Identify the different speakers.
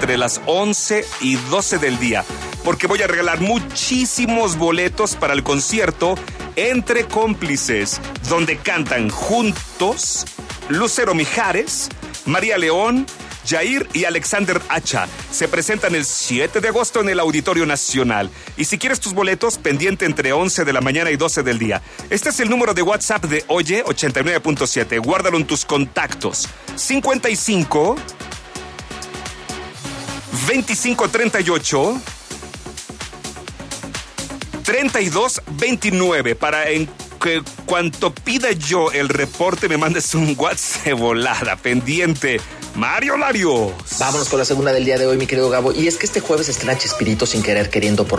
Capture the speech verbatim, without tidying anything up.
Speaker 1: entre las once y doce del día, porque voy a regalar muchísimos boletos para el concierto Entre Cómplices, donde cantan juntos Lucero Mijares, María León, Jair y Alexander Hacha. Se presentan el siete de agosto en el Auditorio Nacional. Y si quieres tus boletos, pendiente entre once de la mañana y doce del día. Este es el número de WhatsApp de Oye ochenta y nueve punto siete. Guárdalo en tus contactos. cincuenta y cinco, veinticinco treinta y ocho, treinta y dos veintinueve. Para en que cuanto pida yo el reporte, me mandes un WhatsApp de volada. Pendiente. Mario Larios.
Speaker 2: Vámonos con la segunda del día de hoy, mi querido Gabo. Y es que este jueves estrena Chespirito Sin Querer Queriendo por